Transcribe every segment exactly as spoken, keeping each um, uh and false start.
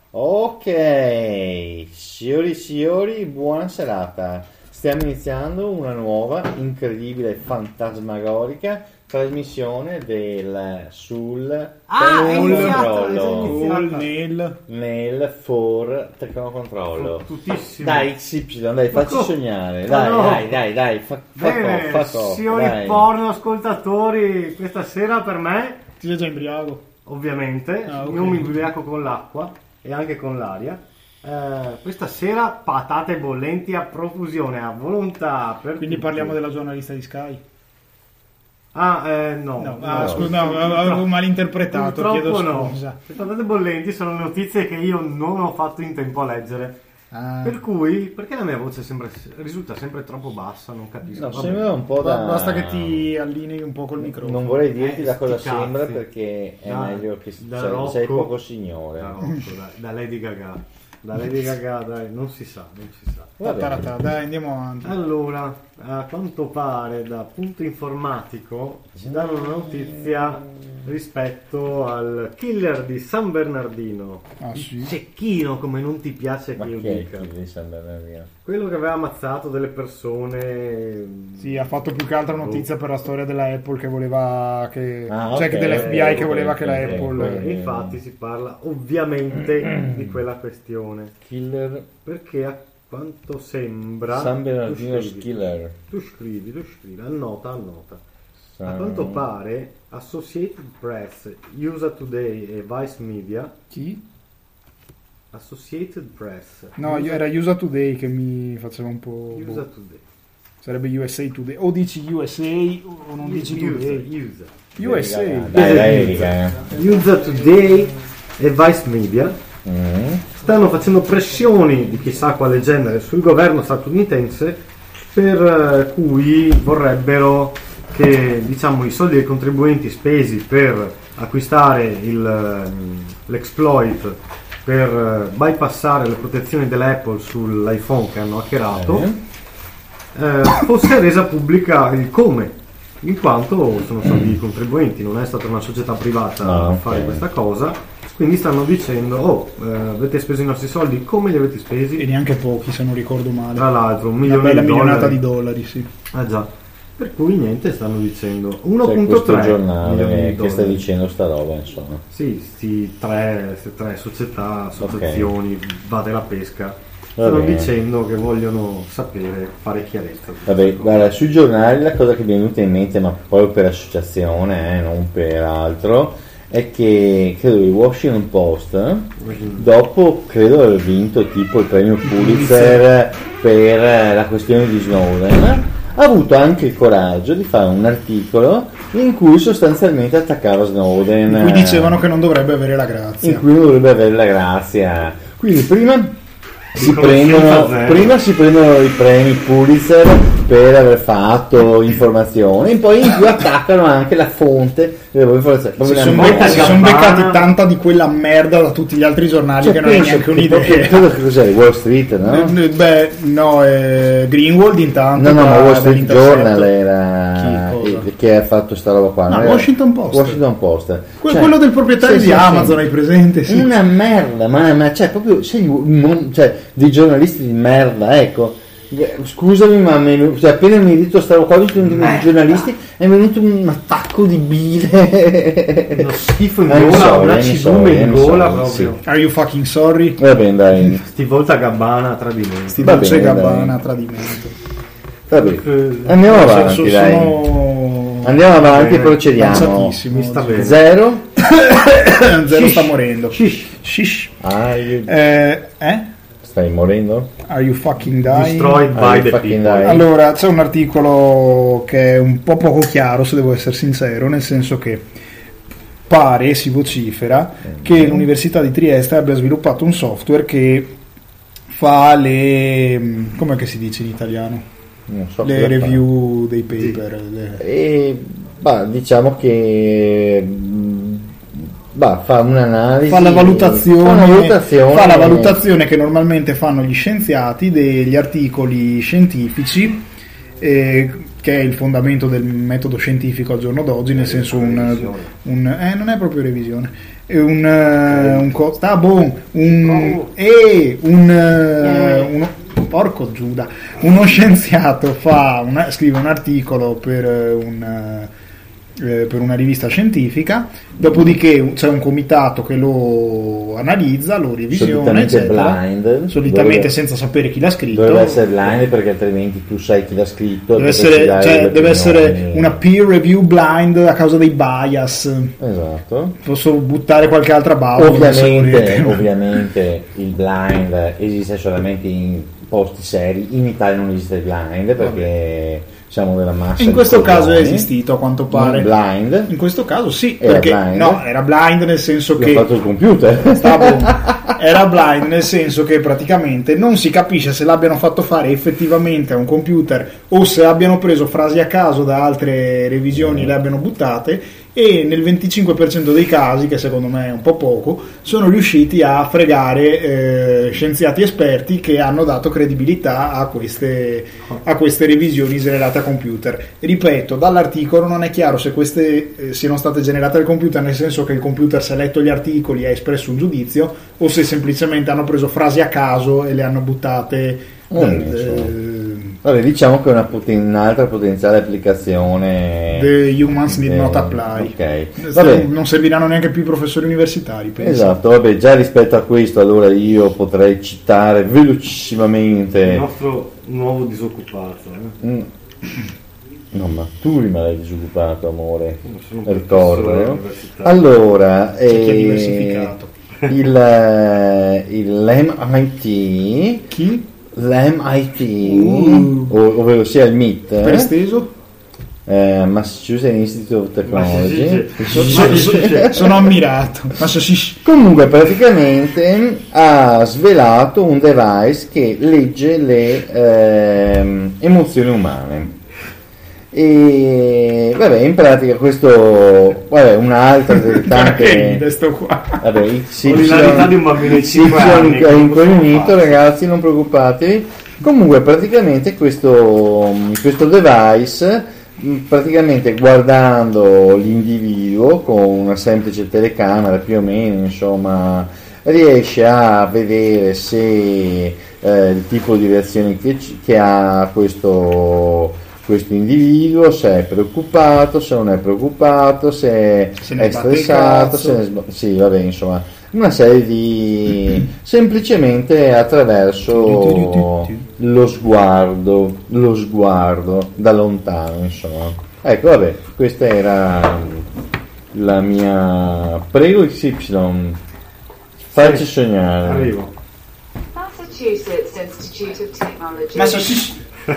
Ok, signori e signori, buona serata. Stiamo iniziando una nuova, incredibile, fantasmagorica trasmissione del sul Ah, è iniziato, Tecnocontrollo. è Full nel Nel for Tecnocontrollo. Tuttissimo. Dai X Y, dai, facci co- sognare. ma Dai, no. dai, dai, dai, fa, fa Bene, co- fa co- signori dai. porno ascoltatori, questa sera per me, ti sei già imbriaco. ovviamente, Ah, ok. io mi imbriaco con l'acqua e anche con l'aria. Eh, questa sera patate bollenti a profusione, a volontà. Per Quindi tutti. parliamo della giornalista di Sky. Ah, eh, no. No, ah, no, scusa, no, avevo malinterpretato, Purtroppo chiedo no. scusa. Le patate bollenti sono notizie che io non ho fatto in tempo a leggere. Ah. Per cui, perché la mia voce sembra, risulta sempre troppo bassa? Non capisco. No, Vabbè. sembra un po' da... Basta che ti allinei un po' col microfono. Non vorrei dirti Eh, da cosa sti cazzi. sembra perché è Da- meglio che da cioè, Rocco- sei poco signore. Da, Rocco, da, da Lady Gaga. Da Lady Gaga, dai, non si sa, non si sa. Va bene. Tatarata, dai, andiamo avanti. Allora, a quanto pare da punto informatico ci danno una notizia rispetto al killer di San Bernardino. Ah, sì. Cecchino, come non ti piace Ma che io chi è dica. il di San Bernardino? Quello che aveva ammazzato delle persone. Sì, ha fatto più che altro notizia per la storia della Apple che voleva che Ah, cioè ok, che dell'F B I che ok, voleva ok, che la ok, Apple ok. E infatti si parla ovviamente di quella questione. Killer Perché a quanto sembra. San Bernardino tu scrivi, Killer. tu scrivi, tu scrivi, annota, annota. A San- quanto pare Associated Press, U S A Today e Vice Media. Chi? Associated Press. No, io- era U S A Today che mi faceva un po'. U S boh. A Today. Sarebbe U S A Today. O dici U S A o non dici Today. U S A. U S A. Dai, dai, Erika. U S A Today e Vice Media Mm. stanno facendo pressioni di chissà quale genere sul governo statunitense per eh, cui vorrebbero che, diciamo, i soldi dei contribuenti spesi per acquistare il, ehm, l'exploit per eh, bypassare le protezioni dell'Apple sull'iPhone che hanno hackerato eh, fosse resa pubblica il come, in quanto sono soldi dei contribuenti, non è stata una società privata Ah, a ok. fare questa cosa. Quindi stanno dicendo, oh, eh, avete speso i nostri soldi, come li avete spesi? E neanche pochi, se non ricordo Tra male. l'altro, un Una milione bella di milionata dollari. di dollari, sì. Ah già. Per cui niente, stanno dicendo C'è uno virgola questo tre milioni giornale di che sta dollari. dicendo sta roba, insomma. Sì, sti tre, sti tre società, associazioni, vate la pesca, Va stanno bene. dicendo che vogliono sapere, fare chiarezza. su Vabbè, questa cosa. guarda, sui giornali la cosa che mi è venuta in mente, ma proprio per associazione, eh, non per altro, è che credo il Washington Post, eh, dopo credo aver vinto tipo il premio Pulitzer per eh, la questione di Snowden, ha avuto anche il coraggio di fare un articolo in cui sostanzialmente attaccava Snowden, In cui eh, dicevano che non dovrebbe avere la grazia. in cui non dovrebbe avere la grazia. Quindi prima si Riconoscenza prendono, zero. prima si prendono i premi Pulitzer per aver fatto informazioni e poi in più attaccano anche la fonte delle informazioni. Si Proprio sono, una Metta beccati, si son Gabbana. beccati tanta di quella merda da tutti gli altri giornali Cioè, che non hai penso neanche che proprio- un'idea. credo che cos'è Wall Street, no? Eh, Beh, no, eh, Greenwald intanto. No, no, ma da- Wall Street dall'Intercept. Journal era Chi, cosa? eh, che ha fatto sta roba qua. No, non era- Washington Post. Washington Post. Que- Cioè, quello del proprietario sì, di sì, Amazon, sì. hai presente? Sì. Una merda, ma, ma cioè proprio sei un mon- cioè, dei giornalisti di merda, ecco. Scusami, ma mi- cioè, appena mi hai detto stavo qua con i giornalisti è venuto un attacco di bile. Uno schifo in I'm gola, sorry, una I'm cibume sorry, in I'm gola sorry, proprio. Are you fucking sorry? Va bene, dai. Sti volta Gabbana tradimento. Sti Va Dolce bene, Gabbana, dai. tradimento. Va bene. Eh, Andiamo So- avanti, so- dai. sono Andiamo avanti, bene, procediamo. lanciatissimo. Mi sta oggi. bene. Zero. Zero sta morendo. Shish. Shish. Are you- Eh, eh? Stai morendo? Are you fucking dying? Destroyed Are by you the fucking people. dying? Allora, c'è un articolo che è un po' poco chiaro, se devo essere sincero, nel senso che pare, si vocifera, che l'Università di Trieste abbia sviluppato un software che fa le... come che si dice in italiano? Non so Le cosa fa. review dei paper. le- E, bah, diciamo che mh, bah, fa un'analisi, Fa la valutazione, fa una valutazione, fa la valutazione che normalmente fanno gli scienziati degli articoli scientifici, eh, che è il fondamento del metodo scientifico al giorno d'oggi, nel senso un, un eh, non è proprio revisione, è un un co- sta bon, un e un, uno, porco Giuda, uno scienziato fa una, scrive un articolo per un eh, per una rivista scientifica, dopodiché c'è un comitato che lo analizza, lo revisiona, solitamente eccetera. blind, solitamente dovrebbe, senza sapere chi l'ha scritto. dovrebbe essere blind, perché altrimenti tu sai chi l'ha scritto, deve essere, cioè, deve essere una peer review blind a causa dei bias. Esatto. Posso buttare qualche altra base. Ovviamente, ovviamente il blind esiste solamente in posti seri, in Italia non esiste il blind perché Vabbè. siamo della massa. In questo caso è esistito, a quanto pare. Blind? In questo caso sì, era perché blind? no, era blind nel senso L'ha che fatto il computer. Stavo, era blind nel senso che praticamente non si capisce se l'abbiano fatto fare effettivamente a un computer o se abbiano preso frasi a caso da altre revisioni e le abbiano buttate, e nel venticinque per cento dei casi, che secondo me è un po' poco, sono riusciti a fregare eh, scienziati esperti che hanno dato credibilità a queste, a queste revisioni generate a computer. Ripeto, dall'articolo non è chiaro se queste eh, siano state generate al computer, nel senso che il computer si è letto gli articoli e ha espresso un giudizio, o se semplicemente hanno preso frasi a caso e le hanno buttate. Mm, eh, Vabbè, diciamo che è una poten- un'altra potenziale applicazione. The humans need eh, not apply. Ok. Vabbè. Non serviranno neanche più i professori universitari, penso. Esatto, vabbè, già rispetto a questo allora io potrei citare velocissimamente il nostro nuovo disoccupato. Eh? Mm. No, ma tu rimani disoccupato, amore. Ricordo. Allora, c'è chi è diversificato. il, il l'M I T. Chi? L'M I T, uh. ovvero sia il M I T, per esteso? Eh, Massachusetts Institute of Technology. Massachusetts. Sono ammirato. Massachusetts. Comunque praticamente ha svelato un device che legge le ehm, emozioni umane. E vabbè, in pratica questo, vabbè, un'altra delle tante vabbè, X Y di un bambino di cinque anni è incognito, ragazzi, non preoccupatevi. Comunque praticamente questo, questo device, praticamente guardando l'individuo con una semplice telecamera più o meno, insomma, riesce a vedere se eh, il tipo di reazioni che, che ha questo questo individuo, se è preoccupato, se non è preoccupato, se, se è stressato, se ne sb- sì, vabbè, insomma, una serie di semplicemente attraverso lo sguardo, lo sguardo da lontano, insomma. Ecco, vabbè, questa era la mia. Prego X Y, facci sì, sognare. Arrivo. Massachusetts Institute of Technology. Massachusetts.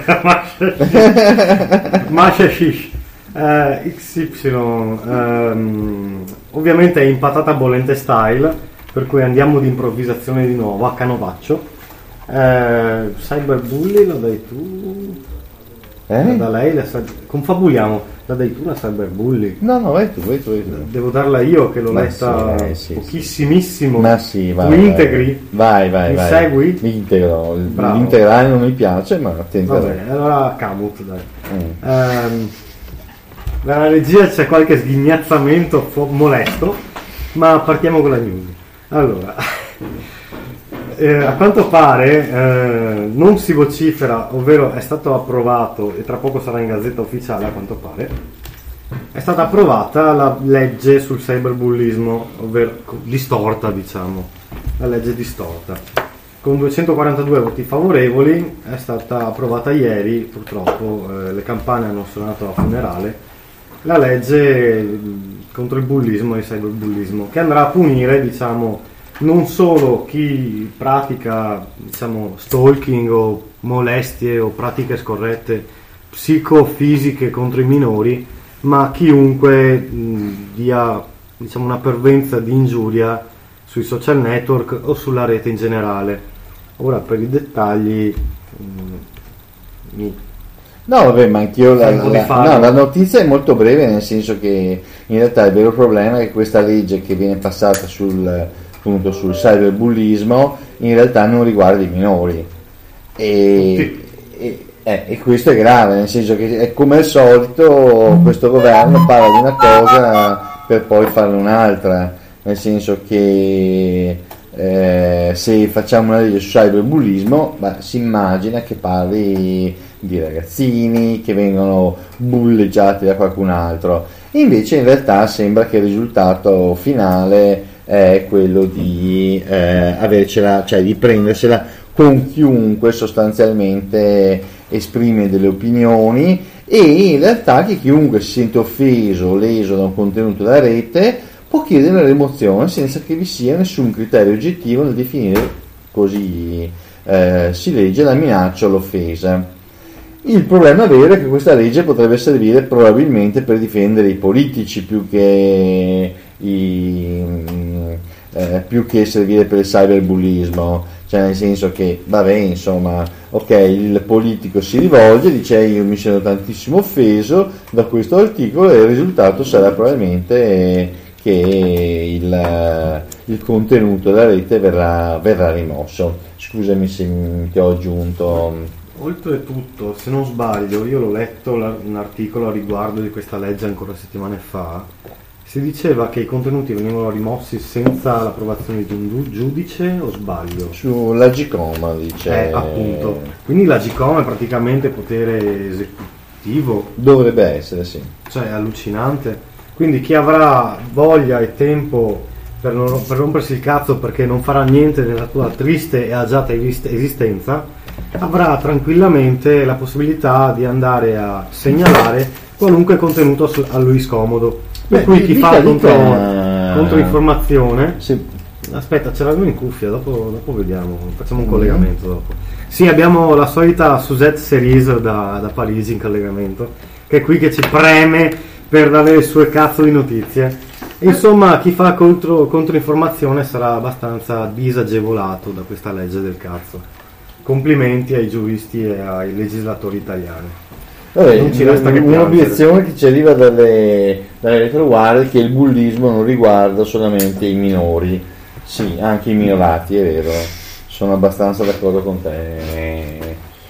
Massachusetts eh, X Y ehm, ovviamente è in patata bollente style, per cui andiamo di improvvisazione di nuovo a canovaccio. eh, Cyberbully lo dai tu? Eh? Da lei la, confabuliamo, la dai tu la Cyberbully? No, no, vai tu, vai tu, vai tu. Devo darla io che l'ho ma letta sì, sì, pochissimissimo. Ma sì, vai. Mi integri? Vai, vai, mi vai. segui? Mi integro. Bravo. L'integrale non mi piace, ma tenterò. Vabbè, allora Camut, dai. Mm. Ehm, nella regia c'è qualche sghignazzamento fo- molesto, ma partiamo con la news. Allora, eh, a quanto pare eh, non si vocifera, ovvero è stato approvato e tra poco sarà in gazzetta ufficiale, a quanto pare è stata approvata la legge sul cyberbullismo, ovvero distorta, diciamo, la legge distorta. Con duecentoquarantadue voti favorevoli è stata approvata ieri, purtroppo eh, le campane hanno suonato a funerale, la legge contro il bullismo e il cyberbullismo, che andrà a punire, diciamo, non solo chi pratica, diciamo, stalking o molestie o pratiche scorrette psicofisiche contro i minori, ma chiunque mh, dia, diciamo, una pervenza di ingiuria sui social network o sulla rete in generale. Ora per i dettagli mh, mi No, vabbè, ma anch'io la, la, no, la notizia è molto breve, nel senso che in realtà il vero problema è che questa legge che viene passata sul, appunto, sul cyberbullismo in realtà non riguarda i minori e, e Eh, e questo è grave, nel senso che è come al solito questo governo parla di una cosa per poi farne un'altra, nel senso che eh, se facciamo una legge su cyberbullismo, beh, si immagina che parli di ragazzini che vengono bulleggiati da qualcun altro, invece in realtà sembra che il risultato finale è quello di eh, avercela, cioè di prendersela con chiunque sostanzialmente esprime delle opinioni, e in realtà che chiunque si sente offeso o leso da un contenuto della rete può chiedere la rimozione senza che vi sia nessun criterio oggettivo nel definire, così eh, si legge, la minaccia o l'offesa. Il problema vero è che questa legge potrebbe servire probabilmente per difendere i politici più che i, eh, più che servire per il cyberbullismo, cioè nel senso che vabbè, insomma, ok, il politico si rivolge, dice io mi sento tantissimo offeso da questo articolo, e il risultato sarà probabilmente che il, il contenuto della rete verrà, verrà rimosso. Scusami se ti ho aggiunto. Oltretutto, se non sbaglio, io l'ho letto un articolo a riguardo di questa legge ancora settimane fa, si diceva che i contenuti venivano rimossi senza l'approvazione di un giudice, o sbaglio? Sull'Agcom dice. Eh, appunto. Quindi l'Agcom è praticamente potere esecutivo. Dovrebbe essere, sì. Cioè, è allucinante. Quindi chi avrà voglia e tempo per, non, per rompersi il cazzo perché non farà niente nella tua triste e agiata esistenza, avrà tranquillamente la possibilità di andare a segnalare qualunque contenuto a lui scomodo. Per Beh, cui chi dica, fa dica... contro, controinformazione, sì. Aspetta, ce l'avevo in cuffia, dopo, dopo vediamo, facciamo un mm. collegamento dopo. Sì, abbiamo la solita Suzette Cerise da, da Parigi in collegamento, che è qui che ci preme per dare le sue cazzo di notizie. Insomma, chi fa contro, controinformazione sarà abbastanza disagevolato da questa legge del cazzo. Complimenti ai giuristi e ai legislatori italiani. Vabbè, non ci resta che un'obiezione che ci arriva dalle, dalle retroguardie, che il bullismo non riguarda solamente i minori. Sì, anche i minorati, è vero, sono abbastanza d'accordo con te.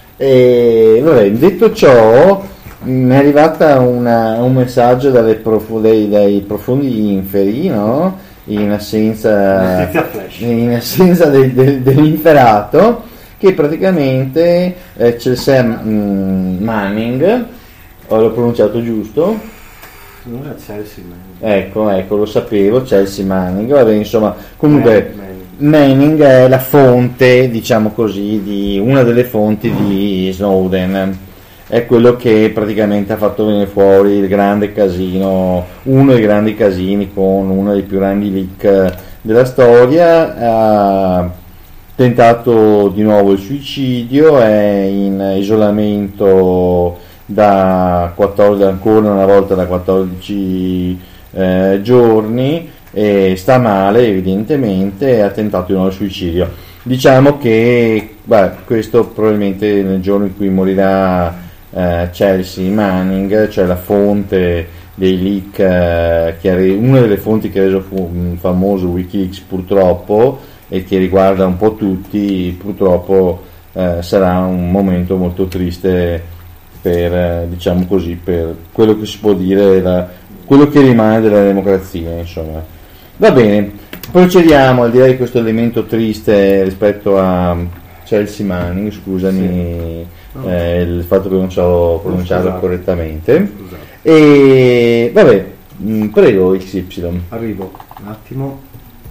E vabbè, detto ciò, mi è arrivata una, un messaggio dalle profu, dai, dai profondi inferi, no? In assenza, in assenza del, del, dell'inferato, che praticamente eh, c'è Sam mm, Manning, oh, l'ho pronunciato giusto? Non è Chelsea Manning. Ecco, ecco, lo sapevo, Chelsea Manning, vabbè, insomma, comunque Manning. Manning è la fonte, diciamo così, di una delle fonti di Snowden, è quello che praticamente ha fatto venire fuori il grande casino, uno dei grandi casini con uno dei più grandi leak della storia. Uh, tentato di nuovo il suicidio, è in isolamento da quattordici, ancora una volta da quattordici eh, giorni, e sta male evidentemente, e ha tentato di nuovo il suicidio. Diciamo che beh, questo probabilmente nel giorno in cui morirà eh, Chelsea Manning, cioè la fonte dei leak, eh, che ha re- una delle fonti che ha reso fu- famoso Wikileaks purtroppo, e che riguarda un po' tutti, purtroppo eh, sarà un momento molto triste per, eh, diciamo così, per quello che si può dire, la, quello che rimane della democrazia, insomma. Va bene, procediamo al di là di questo elemento triste rispetto a Chelsea Manning, scusami, sì. no. eh, il fatto che non so pronunciarlo no, correttamente. Scusate. E vabbè, mh, prego X Y. Arrivo, un attimo.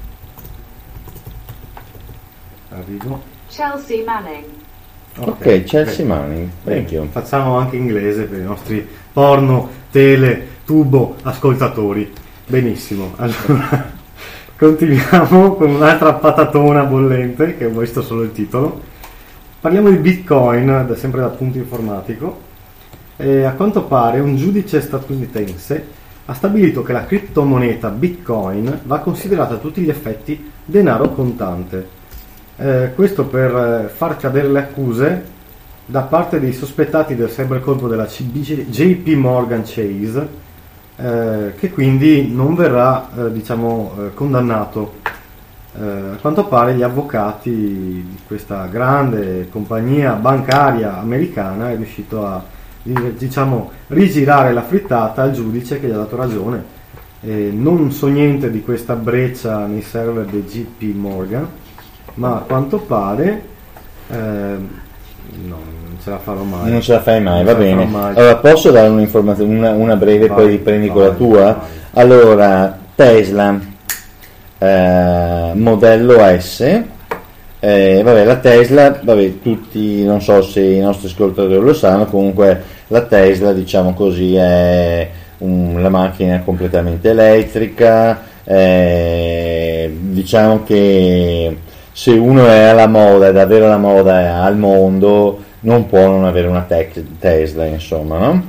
Arrivo. Chelsea Manning. Ok, okay Chelsea okay. Manning. Thank you. Facciamo anche inglese per i nostri porno, tele, tubo ascoltatori. Benissimo. Allora, continuiamo con un'altra patatona bollente, che ho visto solo il titolo. Parliamo di Bitcoin, da sempre da punto informatico. E a quanto pare un giudice statunitense ha stabilito che la criptomoneta Bitcoin va considerata a tutti gli effetti denaro contante. Eh, questo per eh, far cadere le accuse da parte dei sospettati del cybercolpo della C B J, J P Morgan Chase, eh, che quindi non verrà eh, diciamo eh, condannato. eh, a quanto pare gli avvocati di questa grande compagnia bancaria americana è riuscito a, diciamo, rigirare la frittata al giudice che gli ha dato ragione. Eh, non so niente di questa breccia nei server di J P Morgan, ma a quanto pare eh, no, non ce la farò mai. Non ce la fai mai, non va bene. Mai. Allora, posso dare un'informazione, una, una breve, Vai, poi riprendi vai, con la tua? vai. Allora, Tesla, eh, modello S, eh, vabbè, la Tesla, vabbè, tutti, non so se i nostri ascoltatori lo sanno, comunque la Tesla, diciamo così, è un, la macchina completamente elettrica, eh, diciamo che se uno è alla moda, è davvero alla moda al mondo, non può non avere una tec- Tesla, insomma, no?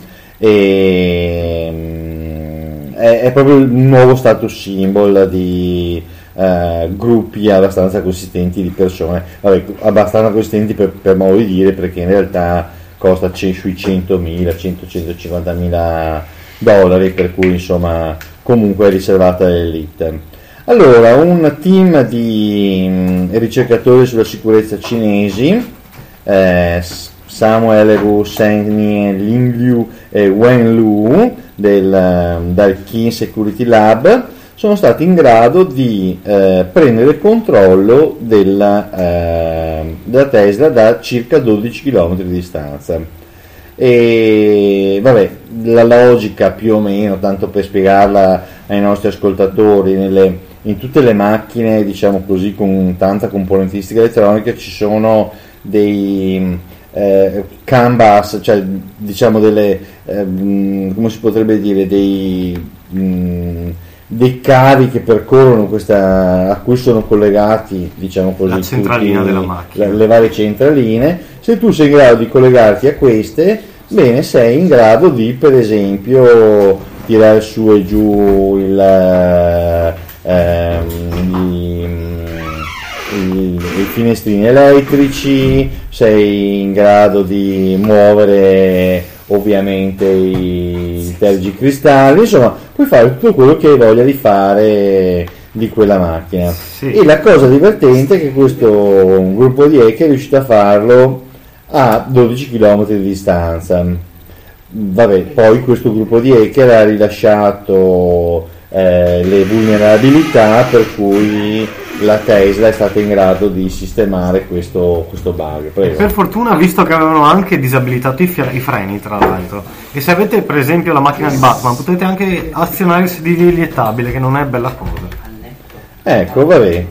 E, è, è proprio il nuovo status symbol di eh, gruppi abbastanza consistenti di persone, vabbè, abbastanza consistenti per, per modo di dire, perché in realtà costa c- sui centomila, cento centocinquantamila dollari, per cui insomma comunque è riservata all'elite. Allora, un team di mh, ricercatori sulla sicurezza cinesi, eh, Samuel Wu, Seng Ling Liu e Wen Lu del, dal Key Security Lab, sono stati in grado di eh, prendere controllo della, eh, della Tesla da circa dodici chilometri di distanza. E vabbè, la logica più o meno, tanto per spiegarla ai nostri ascoltatori, nelle in tutte le macchine, diciamo così, con tanta componentistica elettronica ci sono dei eh, CAN bus, cioè diciamo delle eh, come si potrebbe dire, dei mh, dei cavi che percorrono questa, a cui sono collegati, diciamo così, la centralina tutti, della macchina, le, le varie centraline. Se tu sei in grado di collegarti a queste, bene, sei in grado di, per esempio, tirare su e giù il Ehm, i, i, i finestrini elettrici, sei in grado di muovere ovviamente i tergicristalli, insomma puoi fare tutto quello che hai voglia di fare di quella macchina. Sì. E la cosa divertente è che questo gruppo di hacker è riuscito a farlo a dodici chilometri di distanza. Vabbè, poi questo gruppo di hacker ha rilasciato Eh, le vulnerabilità, per cui la Tesla è stata in grado di sistemare questo, questo bug. Prego. Per fortuna, visto che avevano anche disabilitato i, fre- i freni, tra l'altro, e se avete per esempio la macchina di Batman potete anche azionare il sedile iniettabile, che non è bella cosa. Ecco, vabbè,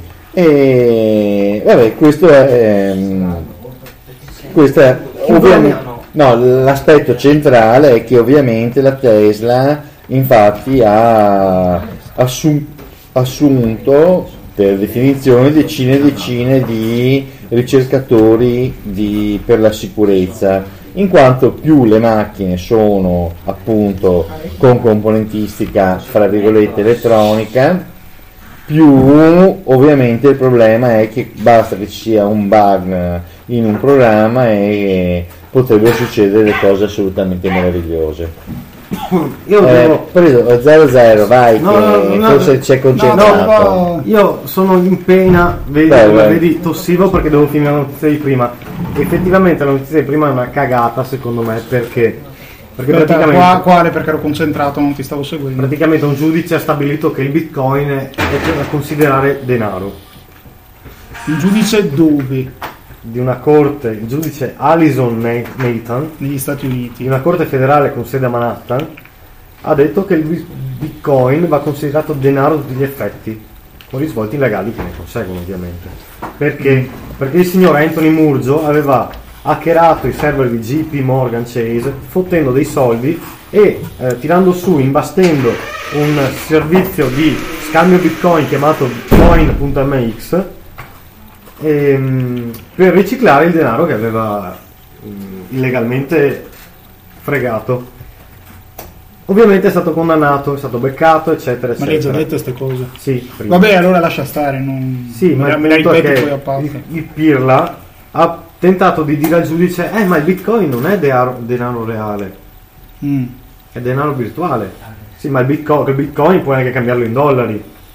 e vabbè, questo è ehm, questo è ovviamente, no, l'aspetto centrale è che ovviamente la Tesla infatti ha assun- assunto per definizione decine e decine di ricercatori di, per la sicurezza, in quanto più le macchine sono appunto con componentistica fra virgolette elettronica, più ovviamente il problema è che basta che ci sia un bug in un programma e potrebbero succedere delle cose assolutamente meravigliose. Io eh, devo... preso zero zero, vai, no, che no, no, forse no, c'è no, concentrato. no, no. Io sono in pena, vedi, Beh, come beh. vedi, tossivo perché devo finire la notizia di prima. Effettivamente la notizia di prima è una cagata, secondo me, perché perché Aspetta, praticamente, qua, quale perché ero concentrato, non ti stavo seguendo. praticamente un giudice ha stabilito che il bitcoin è da considerare denaro. Il giudice dove? Di una corte, il giudice Alison Nathan, Negli Stati Uniti. di una corte federale con sede a Manhattan, ha detto che il bitcoin va considerato denaro a tutti gli effetti, con risvolti illegali che ne conseguono ovviamente. Perché? Perché il signor Anthony Murgio aveva hackerato i server di J P Morgan Chase, fottendo dei soldi e eh, tirando su, imbastendo un servizio di scambio bitcoin chiamato bitcoin punto m x, ehm, per riciclare il denaro che aveva mh, illegalmente fregato. Ovviamente è stato condannato, è stato beccato, eccetera, Ma le hai già eccetera. dette queste cose? Sì, prima. Vabbè, allora lascia stare, non... Sì, ma me, il me la punto è ripeti che poi a parte. il, il Pirla ha tentato di dire al giudice: eh, ma il bitcoin non è denaro, denaro reale, Mm. è denaro virtuale. Sì, ma il bitcoin, il bitcoin puoi anche cambiarlo in dollari.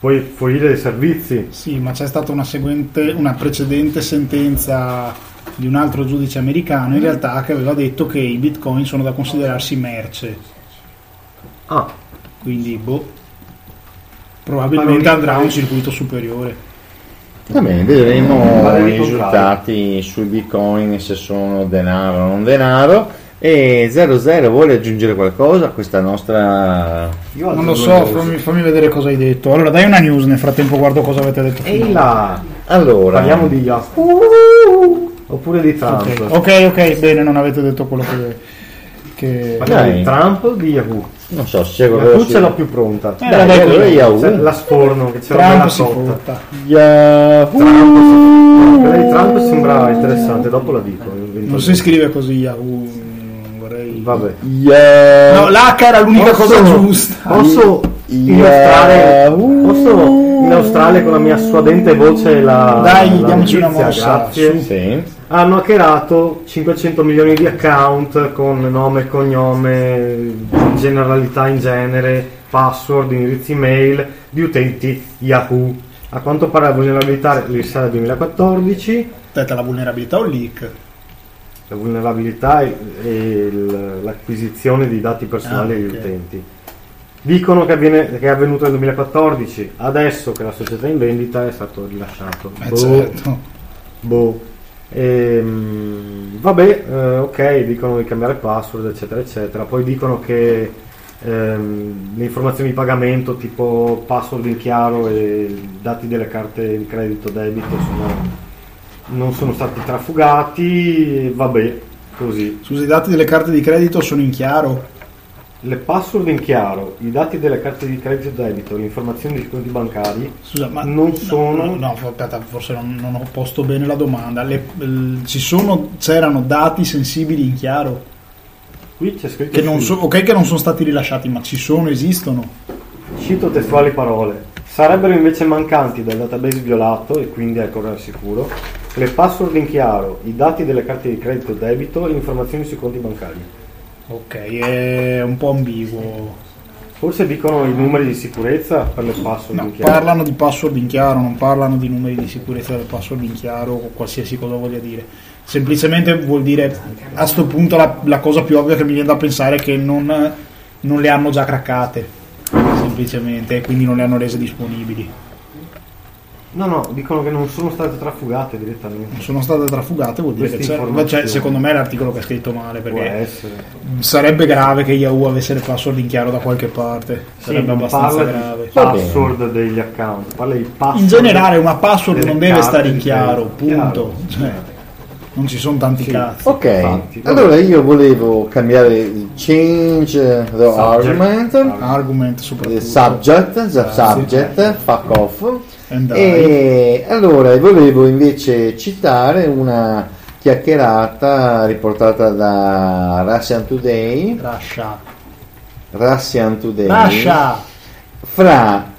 Poi foire dei servizi. Sì, ma c'è stata una seguente, una precedente sentenza di un altro giudice americano in realtà che aveva detto che i bitcoin sono da considerarsi merce. Ah, Quindi boh, probabilmente andrà a un circuito superiore. Va bene, vedremo Vale i risultati sui bitcoin, se sono denaro o non denaro. E zero zero vuole aggiungere qualcosa a questa nostra... io Non lo so, fammi, fammi vedere cosa hai detto. Allora dai una news, nel frattempo guardo cosa avete detto. Ehi là, Allora, parliamo di Yahoo oppure di Trump. Ok, ok, ok, bene, non avete detto quello che... che... Parliamo Dai. di Trump o di Yahoo? non so se c'è Yahoo qualcosa ce l'ho più pronta. Eh, Dai, dai, allora quello- Yahoo. Cioè, la sforno che c'è una Trump bella si cotta. fotta. Yahoo. Trump, quella di Trump sembra interessante, dopo la dico. Non si scrive così Yahoo, vorrei... Vabbè. Yahoo. No, l'H era l'unica Posso- cosa giusta. Posso illustrare, Yahoo. posso illustrare con la mia suadente voce la Dai, la diamoci una notizia? mossa, Grazie. su. Sì. Hanno hackerato cinquecento milioni di account con nome e cognome, generalità in genere, password, indirizzi email di utenti Yahoo. A quanto pare la vulnerabilità risale al duemilaquattordici. Aspetta, la vulnerabilità o il leak? La vulnerabilità e e il- l'acquisizione di dati personali Ah, degli ok. utenti. Dicono che, avviene, che è avvenuto nel duemilaquattordici, adesso che la società è in vendita è stato rilasciato. Eh, Boh, certo. boh. Ehm, vabbè, eh, ok, dicono di cambiare password, eccetera, eccetera. Poi dicono che ehm, le informazioni di pagamento, tipo password in chiaro e dati delle carte di credito debito, sono non sono stati trafugati, vabbè, così. Scusa, i dati delle carte di credito sono in chiaro? Le password in chiaro, i dati delle carte di credito e debito, le informazioni dei conti bancari Scusa, ma non sono... No, no, aspetta, forse non, non ho posto bene la domanda. Le- l- ci sono, c'erano dati sensibili in chiaro? Qui c'è scritto, Che non su- so, ok che non sono stati rilasciati, ma ci sono, esistono? cito testuali parole, sarebbero invece mancanti dal database violato e quindi è ancora sicuro, le password in chiaro, i dati delle carte di credito e debito e le informazioni sui conti bancari. Ok, è un po' ambiguo. Forse dicono i numeri di sicurezza per le password No, in chiaro. parlano di password in chiaro, non parlano di numeri di sicurezza del password in chiaro o qualsiasi cosa voglia dire. Semplicemente vuol dire, a sto punto la, la cosa più ovvia che mi viene da pensare è che non, non le hanno già craccate, semplicemente, e quindi non le hanno rese disponibili. No, no, dicono che non sono state trafugate direttamente. Non sono state trafugate, vuol dire che Queste c'è, informazioni. cioè, secondo me è l'articolo che è scritto male, Può perché essere. sarebbe grave che Yahoo avesse le password in chiaro da qualche parte, Sì, sarebbe non abbastanza parla grave. di password degli account, parla di password. In generale una password delle non deve carte stare in di chiaro, credito. punto. Cioè, non ci sono tanti Sì. cazzi. Ok, Infatti, vabbè. allora io volevo cambiare il change the argument, Argument soprattutto. il subject, the subject, fuck off. And die. E allora volevo invece citare una chiacchierata riportata da Russian Today, Russia. Russian Today Russia. fra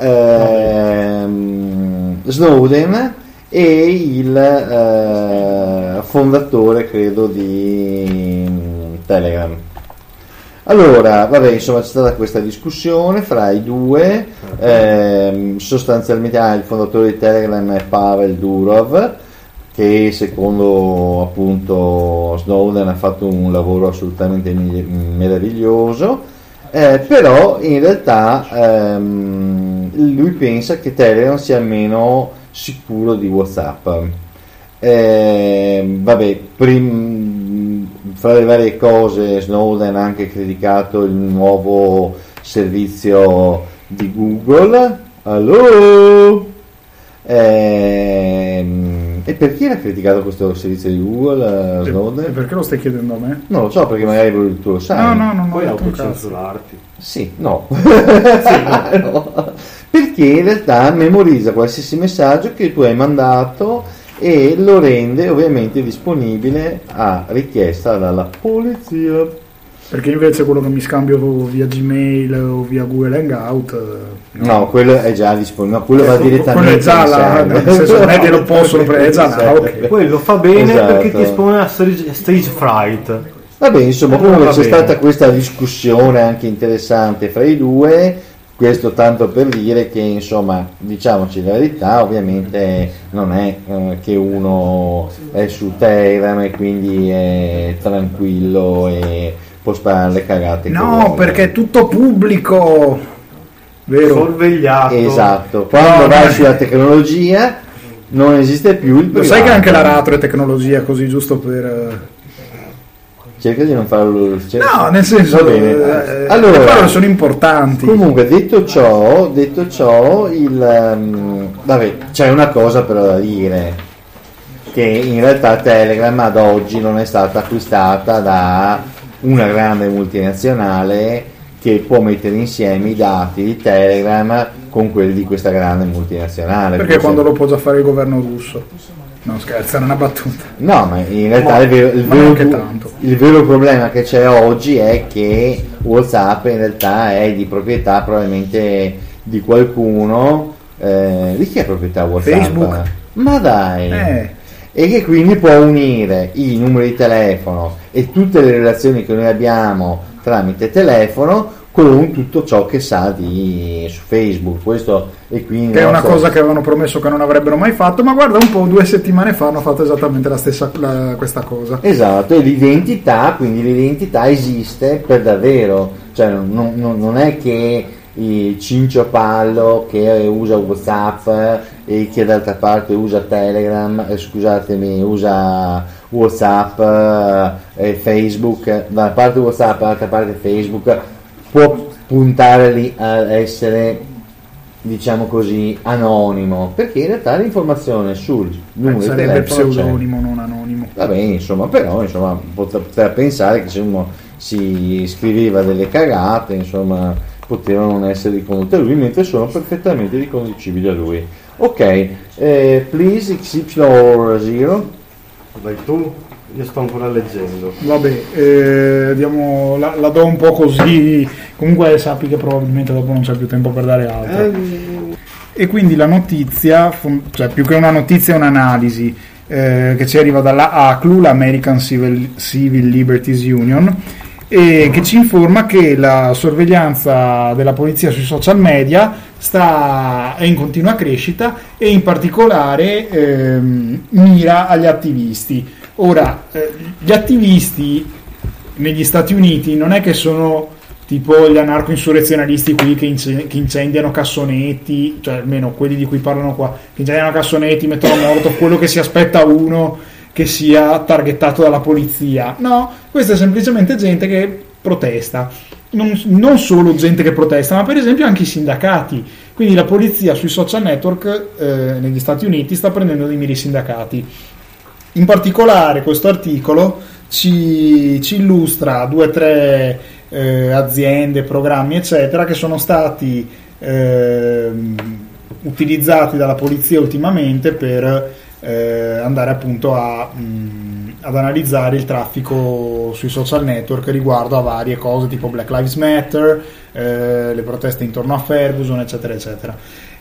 ehm, Snowden e il eh, fondatore, credo, di Telegram. Allora, vabbè, insomma, c'è stata questa discussione fra i due, ehm, sostanzialmente ah, il fondatore di Telegram è Pavel Durov, che secondo appunto Snowden ha fatto un lavoro assolutamente mi- meraviglioso, eh, però in realtà ehm, lui pensa che Telegram sia meno sicuro di WhatsApp. Eh, vabbè, prim- fra le varie cose Snowden ha anche criticato il nuovo servizio di Google. Allo? Ehm, e perché l'ha criticato questo servizio di Google, eh, E Snowden? perché lo stai chiedendo a me? Non lo so, perché magari tu lo sai. No, no, non ho Poi detto un cazzo. autocensurarti. Sì, no. No. Perché in realtà memorizza qualsiasi messaggio che tu hai mandato e lo rende ovviamente disponibile a richiesta dalla polizia. Perché invece quello che mi scambio via Gmail o via Google Hangout, eh, No, quello è già disponibile, no, quello va Ecco, direttamente quello è già in là, server. nel senso, non è che lo possono prendere, è già là, Server. ok. Quello fa bene Esatto. perché ti espone a stage, stage fright. Vabbè, insomma, Allora comunque va c'è bene. stata questa discussione anche interessante fra i due. questo tanto per dire che, insomma, diciamoci la verità, ovviamente non è eh, che uno è su Telegram e quindi è tranquillo e può sparare le cagate. No, perché è tutto pubblico, vero? Sorvegliato. Esatto, quando No, vai no. sulla tecnologia non esiste più il Lo privato. sai che anche la retro è tecnologia, così giusto per... eh, Cerca di non farlo. cerca- No, nel senso, Va bene. eh, Allora, le parole sono importanti. comunque, detto ciò, detto ciò, il, ehm, vabbè, c'è una cosa però da dire, che in realtà Telegram ad oggi non è stata acquistata da una grande multinazionale che può mettere insieme i dati di Telegram con quelli di questa grande multinazionale. Perché Forse- quando lo può già fare il governo russo? No, scherzo, era una battuta. No, ma in realtà Ma- il, vero, il, ma vero, neanche tanto. il vero problema che c'è oggi è che WhatsApp in realtà è di proprietà probabilmente di qualcuno. Eh, di chi è proprietà WhatsApp? Facebook. Ma dai! Eh. E che quindi può unire i numeri di telefono e tutte le relazioni che noi abbiamo tramite telefono con tutto ciò che sa di su Facebook. Questo e quindi Che è una nostro- cosa che avevano promesso che non avrebbero mai fatto, ma guarda un po', due settimane fa hanno fatto esattamente la stessa la- questa cosa. Esatto, e l'identità, quindi l'identità esiste per davvero, cioè non, non- non è che il Cincio Pallo che usa WhatsApp e che d'altra parte usa Telegram, eh, scusatemi, usa WhatsApp e eh, Facebook, da una parte WhatsApp, dall'altra parte Facebook, può puntare lì a essere, diciamo così, anonimo, perché in realtà l'informazione sul numero di Sarebbe telefono c'è. pseudonimo, non anonimo. Vabbè, insomma, però insomma, potrà pensare che se uno si scriveva delle cagate, insomma, potevano non essere ricondotte a lui, mentre sono perfettamente riconducibili a lui. Ok, eh, please X Y zero. Vai tu, io sto ancora leggendo. Vabbè, eh, diamo, la, la do un po' così, comunque sappi che probabilmente dopo non c'è più tempo per dare altro. Eh, E quindi la notizia, fon- cioè più che una notizia è un'analisi eh, che ci arriva dalla A C L U, l'American Civil, Civil Liberties Union, e che ci informa che la sorveglianza della polizia sui social media sta, è in continua crescita e in particolare ehm, mira agli attivisti. Ora, eh, gli attivisti negli Stati Uniti non è che sono tipo gli anarco-insurrezionalisti qui che, ince- che incendiano cassonetti, cioè almeno quelli di cui parlano qua, che incendiano cassonetti, mettono morto, quello che si aspetta uno che sia targettato dalla polizia. No, questa è semplicemente gente che protesta. Non, non solo gente che protesta, ma per esempio anche i sindacati. Quindi la polizia sui social network eh, negli Stati Uniti sta prendendo di mira i sindacati. In particolare questo articolo ci, ci illustra due o tre eh, aziende, programmi eccetera che sono stati eh, utilizzati dalla polizia ultimamente per eh, andare appunto a, mh, ad analizzare il traffico sui social network riguardo a varie cose tipo Black Lives Matter, eh, le proteste intorno a Ferguson eccetera eccetera.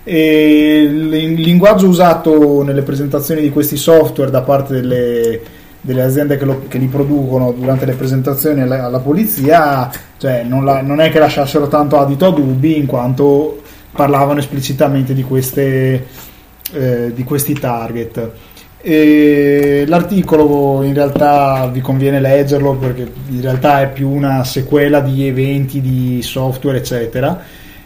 E il linguaggio usato nelle presentazioni di questi software da parte delle, delle aziende che, lo, che li producono durante le presentazioni alla, alla polizia, cioè non, la, non è che lasciassero tanto adito a dubbi, in quanto parlavano esplicitamente di queste eh, di questi target. E l'articolo in realtà vi conviene leggerlo perché in realtà è più una sequela di eventi di software eccetera,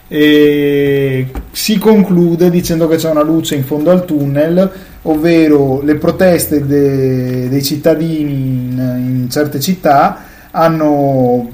e si conclude dicendo che c'è una luce in fondo al tunnel, ovvero le proteste de, dei cittadini in, in certe città hanno,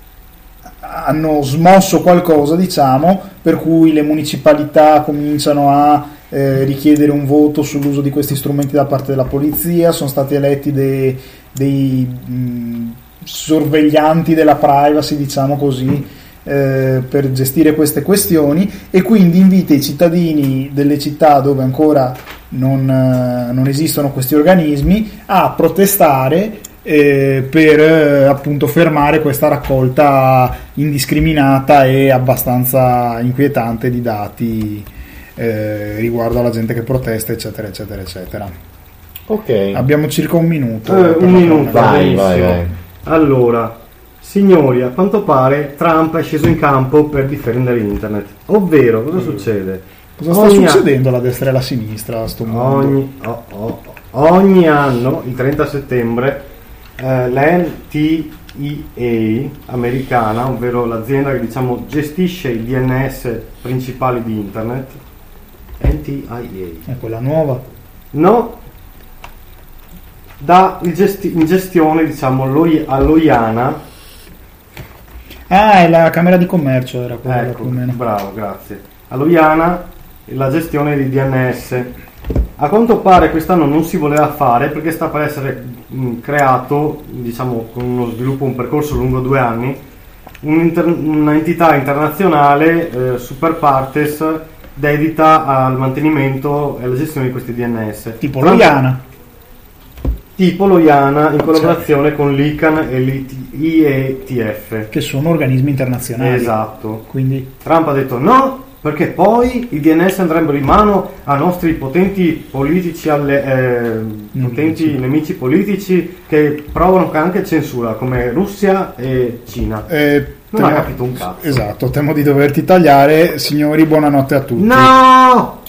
hanno smosso qualcosa, diciamo, per cui le municipalità cominciano a eh, richiedere un voto sull'uso di questi strumenti da parte della polizia, sono stati eletti dei, dei mh, sorveglianti della privacy, diciamo così, Eh, per gestire queste questioni, e quindi invita i cittadini delle città dove ancora non, eh, non esistono questi organismi a protestare eh, per eh, appunto fermare questa raccolta indiscriminata e abbastanza inquietante di dati eh, riguardo alla gente che protesta eccetera eccetera eccetera. Ok, Abbiamo circa un minuto Eh, per un la minuto. cronaca. vai, benissimo. vai, vai. Allora, Signori, a quanto pare Trump è sceso in campo per difendere internet. Ovvero, cosa succede? Cosa sta Ogni succedendo alla destra e alla sinistra a sto mondo? Ogni, oh, oh, ogni anno, il trenta settembre, eh, l'N T I A americana, ovvero l'azienda che diciamo gestisce i D N S principali di internet, N T I A, È quella nuova? no, dà in, gesti- in gestione diciamo l'O- all'Oiana. Ah, è la Camera di Commercio, era quella Ecco, più o meno. bravo, grazie. All'Oiana la gestione di D N S. A quanto pare quest'anno non si voleva fare perché sta per essere mh, creato, diciamo con uno sviluppo, un percorso lungo due anni, un'inter- un'entità internazionale eh, super partes dedita al mantenimento e alla gestione di questi D N S. Tipo l'Oiana. Tipo l'Oiana in collaborazione con l'I C A N e l'I E T F. Che sono organismi internazionali. Esatto. Quindi Trump ha detto no, perché poi i D N S andrebbero in mano a nostri potenti politici, alle, eh, potenti nemici politici che provano anche censura, come Russia e Cina. eh, Non temo- ha capito un cazzo. Esatto, temo di doverti tagliare. Signori, buonanotte a tutti. No!